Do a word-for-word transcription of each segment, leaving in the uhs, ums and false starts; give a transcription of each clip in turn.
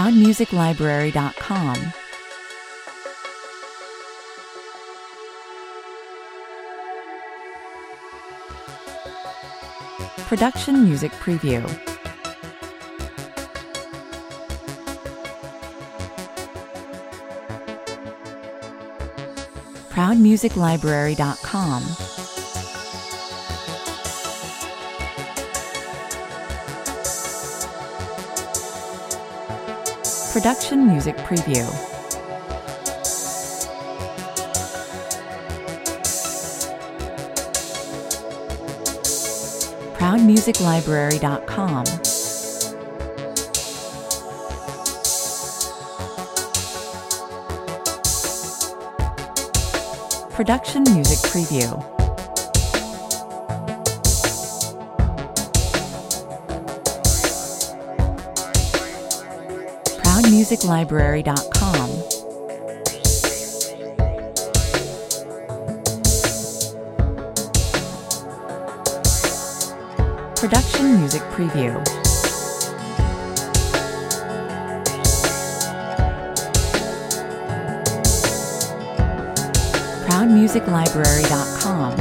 proud music library dot com. Production Music Preview. proud music library dot com. Production Music Preview. proud music library dot com. Production Music Preview. proud music library dot com. Production Music Preview. proud music library dot com.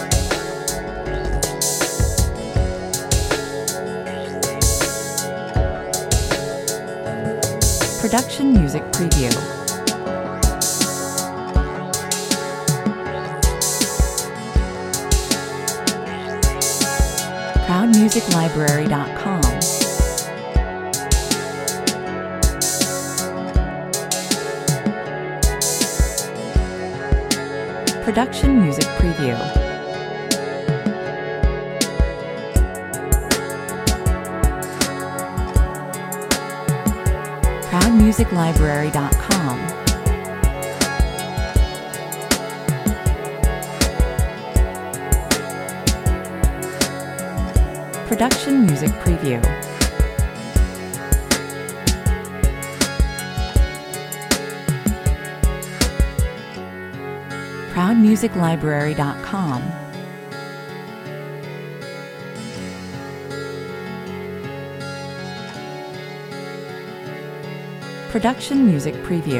Production Music Preview. proud music library dot com. Production Music Preview. proud music library dot com. Production Music Preview. proud music library dot com. Production Music Preview.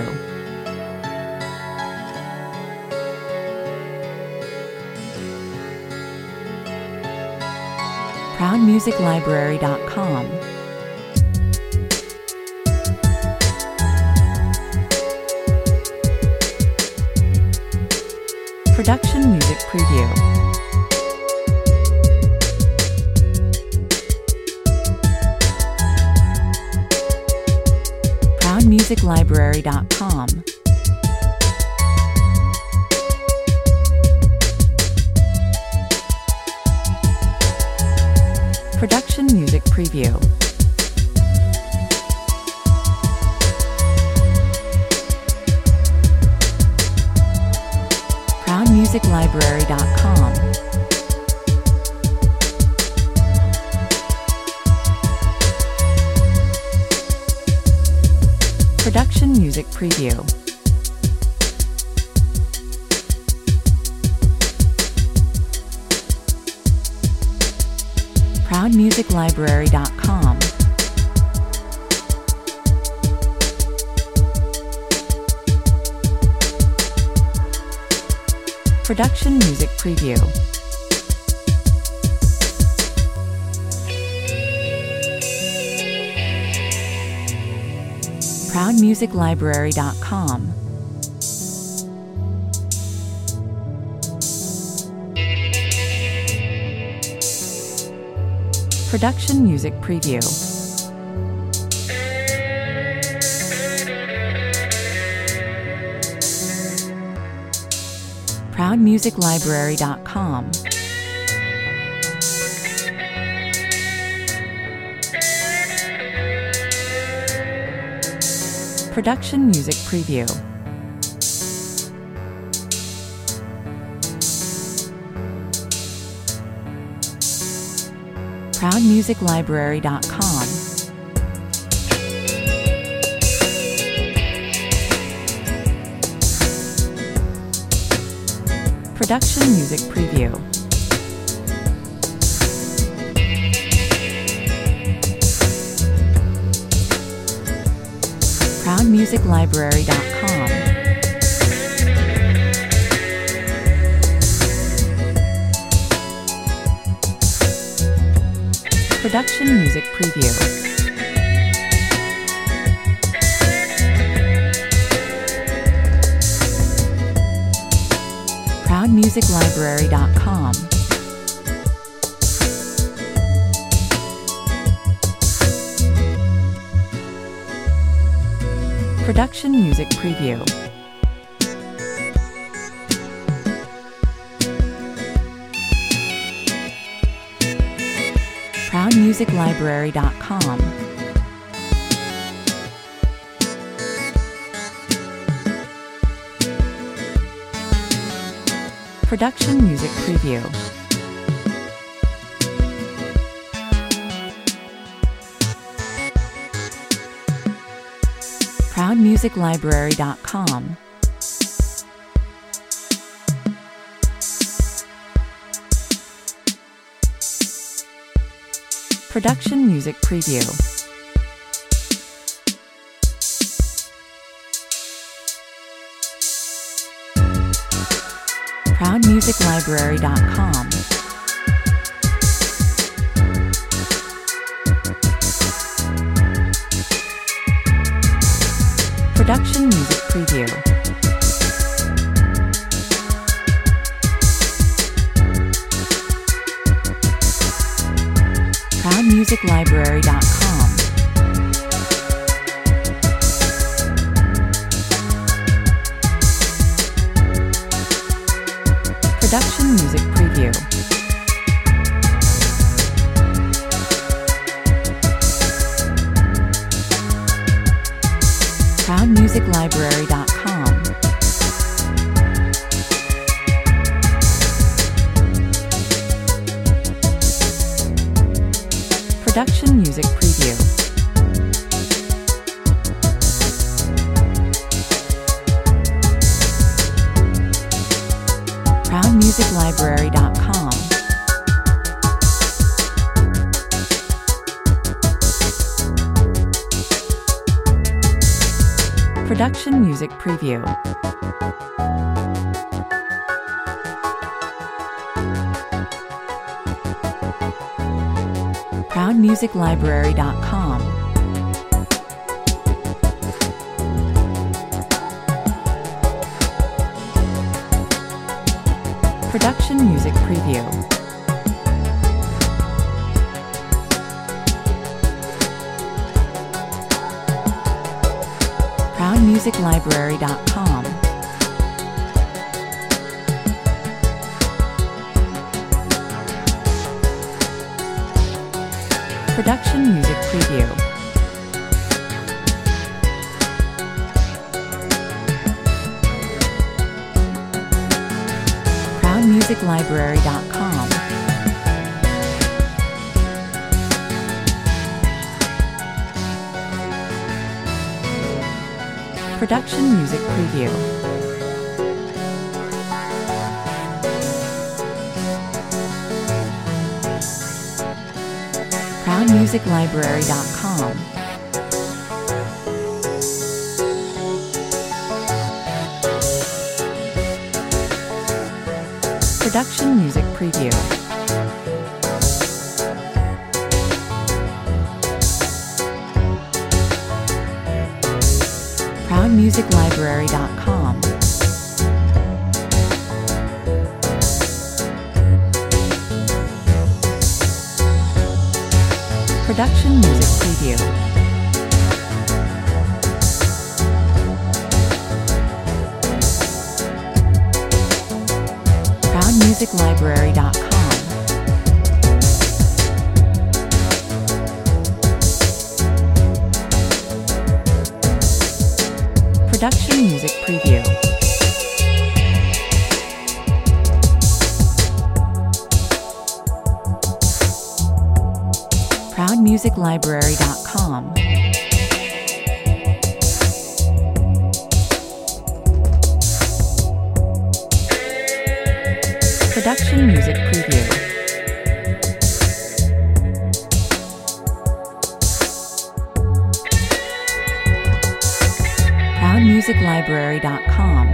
proud music library dot com. Production Music Preview. proud music library dot com. Production Music Preview. proud music library dot com. Production Music Preview. proud music library dot com. Production Music Preview. proud music library dot com. Production Music Preview. proud music library dot com. Production Music Preview. proud music library dot com. Production Music Preview. music library dot com. Production Music Preview. proud music library dot com. Production Music Preview. proud music library dot com. Production Music Preview. proud music library dot com. Production Music Preview. proud music library dot com. Production Music Preview. proud music library dot com. Production Music Preview. proud music library dot com. Production Music Preview. proud music library dot com. Production Music Preview. proud music library dot com. Production Music Preview. proud music library dot com. Production Music Preview. proud music library dot com. Production Music Preview. proud music library dot com. Production Music Preview. proud music library dot com. Production Music Preview. proud music library dot com. Production Music Preview. proud music library dot com. Production Music Preview. loud music library dot com.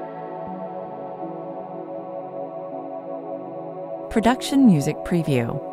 Production Music Preview.